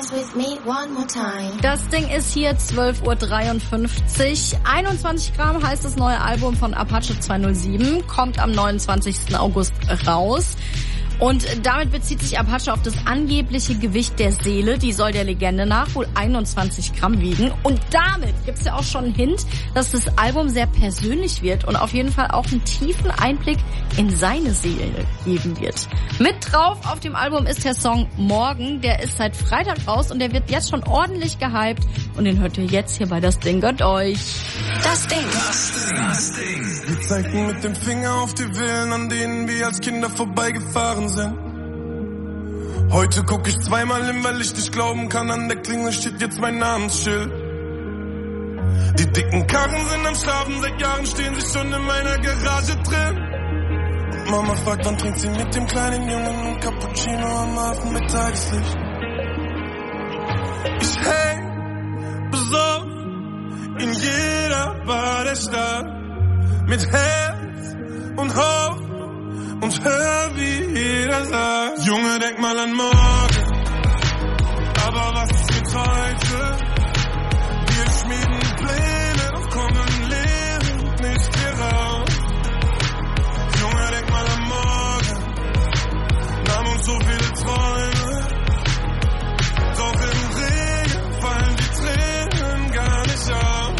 dance with me one more time. Das Ding ist hier zwölf Uhr dreiundfünfzig. einundzwanzig Gramm heißt das neue Album von Apache zweihundertsieben. Kommt am neunundzwanzigsten August raus. Und damit bezieht sich Apache auf das angebliche Gewicht der Seele. Die soll der Legende nach wohl einundzwanzig Gramm wiegen. Und damit gibt's ja auch schon einen Hint, dass das Album sehr persönlich wird und auf jeden Fall auch einen tiefen Einblick in seine Seele geben wird. Mit drauf auf dem Album ist der Song Morgen. Der ist seit Freitag raus und der wird jetzt schon ordentlich gehypt. Und den hört ihr jetzt hier bei Das Ding gönnt euch. Das Ding. Das Ding. Das Ding. Wir zeigen mit dem Finger auf die Villen, an denen wir als Kinder vorbeigefahren sind. Heute guck ich zweimal hin, weil ich nicht glauben kann, an der Klingel steht jetzt mein Namensschild. Die dicken Karren sind am Schlafen, seit Jahren stehen sie schon in meiner Garage drin. Und Mama fragt, wann trinkt sie mit dem kleinen Jungen ein Cappuccino am Hafen mit Tageslicht. Ich häng besorgt in jeder Bar der Stadt mit Herz und Hoffnung und hör, wie jeder sagt, Junge, denk mal an morgen, aber was ist mit heute? Wir schmieden Pläne, doch kommen lebend nicht hier raus. Junge, denk mal an morgen, nahm uns so viele Träume, doch im Regen fallen die Tränen gar nicht auf.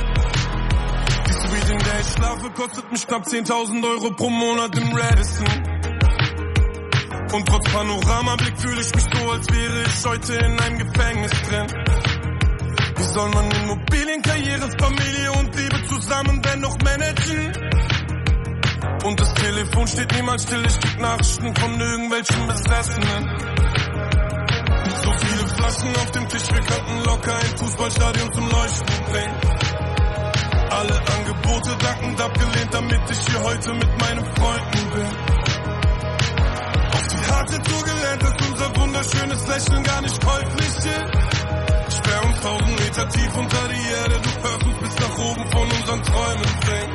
In der ich schlafe, kostet mich knapp zehntausend Euro pro Monat im Radisson. Und trotz Panoramablick fühle ich mich so, als wäre ich heute in einem Gefängnis drin. Wie soll man Immobilien, Karriere, Familie und Liebe zusammen dennoch managen? Und das Telefon steht niemals still, ich krieg Nachrichten von irgendwelchen Besessenen. So viele Flaschen auf dem Tisch, wir könnten locker ein Fußballstadion zum Leuchten bringen. Alle Angebote dankend abgelehnt, damit ich hier heute mit meinen Freunden bin. Auf die harte Tour gelernt, dass unser wunderschönes Lächeln gar nicht käuflich ist. Sperr uns tausend Meter tief unter die Erde, du hörst uns bis nach oben von unseren Träumen singen.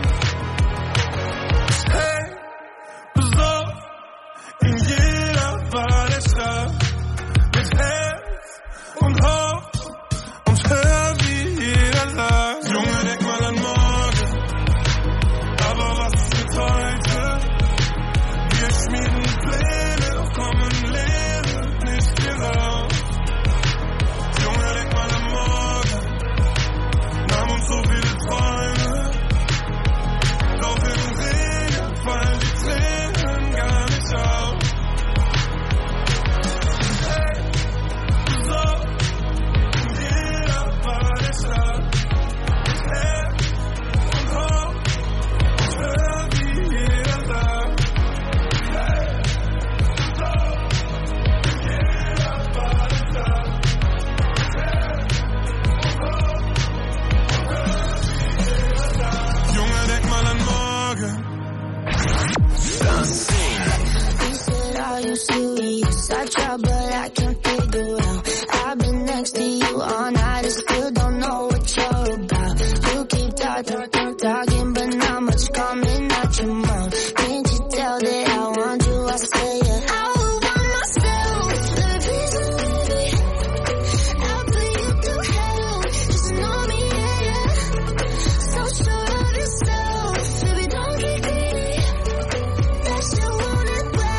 Hey, besorgt in jeder Bar der Stadt mit Herz und Hoffnung und hör, wie jeder sagt, Junge, denk mal an morgen, aber was ist mit heute? Wir schmieden Pläne, doch kommen lebend nicht hier raus. Junge, denk mal an morgen, nahm uns so viele Träume, doch im Regen fallen die Tränen gar nicht auf. Hey, so, in jeder Bar der Stadt. Serious, I try but I can't figure out. I've been next to you all night and still don't know what you're about. You keep talking, talking, talking, but not much coming out your mouth. Can't you tell that I want you? I say it. I will want myself. Let me be so baby. I'll put you through hell. Just know me, yeah, yeah. So sure of yourself, baby, don't get greedy. That you want it well.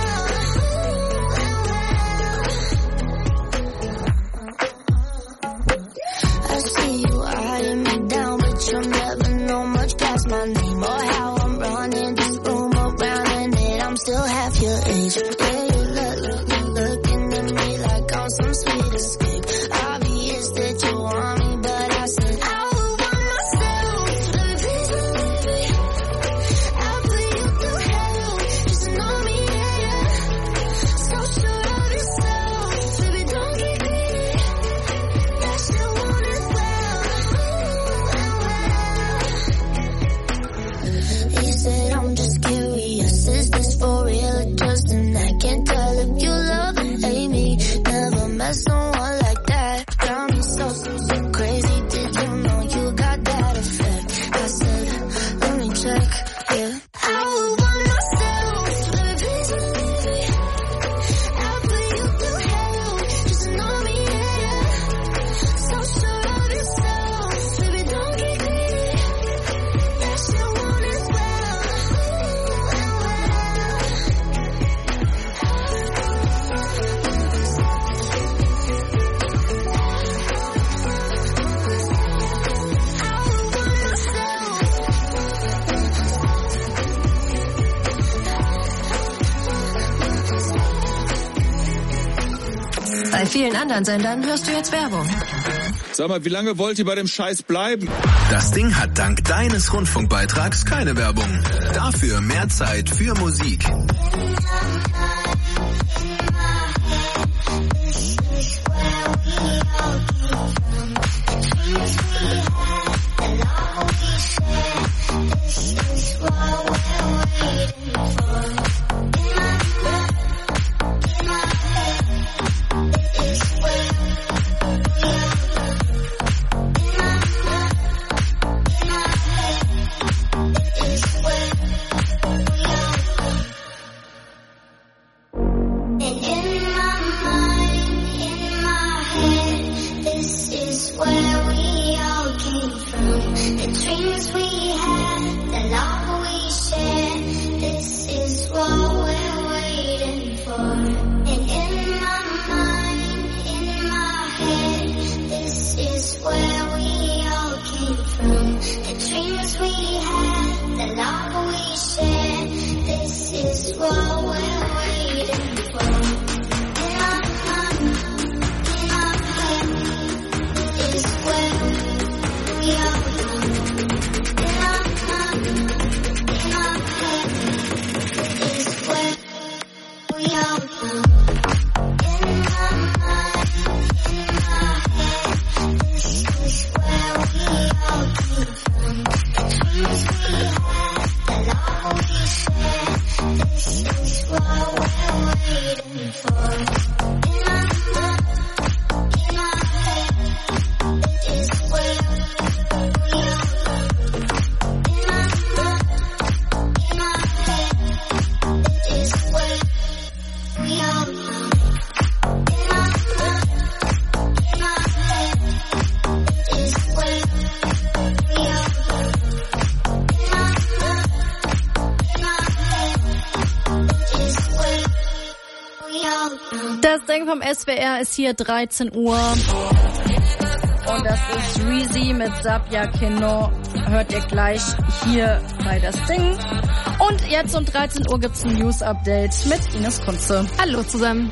I see you eyeing me down, but you'll never know much past my name or how I'm running this room around, and that I'm still half your age. Yeah, you look, look, look, looking at me like I'm some sweet escape. Obvious that you want me, but I said I would want myself. Let me be so baby. I'll put you through hell. Just know me, yeah, yeah. So sure of yourself, baby, don't get greedy. That you want it well, well. He said I'm just curious, is this for real or just an act? Can't tell if you love or hate me. Never met someone like vielen anderen Sendern hörst du jetzt Werbung. Sag mal, wie lange wollt ihr bei dem Scheiß bleiben? Das Ding hat dank deines Rundfunkbeitrags keine Werbung. Dafür mehr Zeit für Musik. Das Ding vom S W R ist hier dreizehn Uhr. Und das ist Reezy mit Sabia Keno. Hört ihr gleich hier bei das Ding. Und jetzt um dreizehn Uhr gibt's ein News-Update mit Ines Kunze. Hallo zusammen.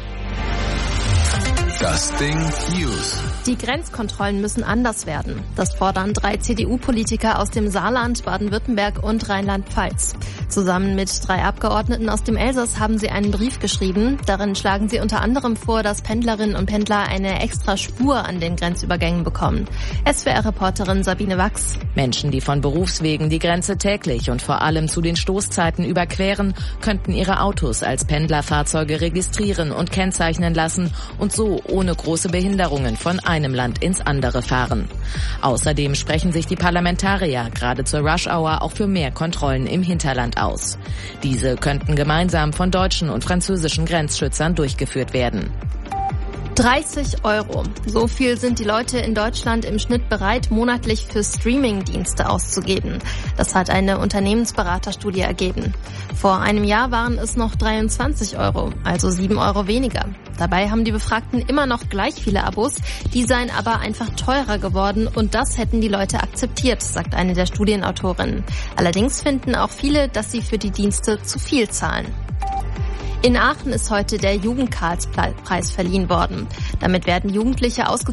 Das Ding News. Die Grenzkontrollen müssen anders werden. Das fordern drei C D U-Politiker aus dem Saarland, Baden-Württemberg und Rheinland-Pfalz. Zusammen mit drei Abgeordneten aus dem Elsass haben sie einen Brief geschrieben. Darin schlagen sie unter anderem vor, dass Pendlerinnen und Pendler eine extra Spur an den Grenzübergängen bekommen. S W R-Reporterin Sabine Wachs. Menschen, die von Berufswegen die Grenze täglich und vor allem zu den Stoßzeiten überqueren, könnten ihre Autos als Pendlerfahrzeuge registrieren und kennzeichnen lassen und so ohne große Behinderungen von einem Land ins andere fahren. Außerdem sprechen sich die Parlamentarier gerade zur Rush-Hour auch für mehr Kontrollen im Hinterland aus. Diese könnten gemeinsam von deutschen und französischen Grenzschützern durchgeführt werden. dreißig Euro. So viel sind die Leute in Deutschland im Schnitt bereit, monatlich für Streaming-Dienste auszugeben. Das hat eine Unternehmensberaterstudie ergeben. Vor einem Jahr waren es noch dreiundzwanzig Euro, also sieben Euro weniger. Dabei haben die Befragten immer noch gleich viele Abos, die seien aber einfach teurer geworden und das hätten die Leute akzeptiert, sagt eine der Studienautorinnen. Allerdings finden auch viele, dass sie für die Dienste zu viel zahlen. In Aachen ist heute der Jugendkarlspreis verliehen worden. Damit werden Jugendliche ausgezeichnet,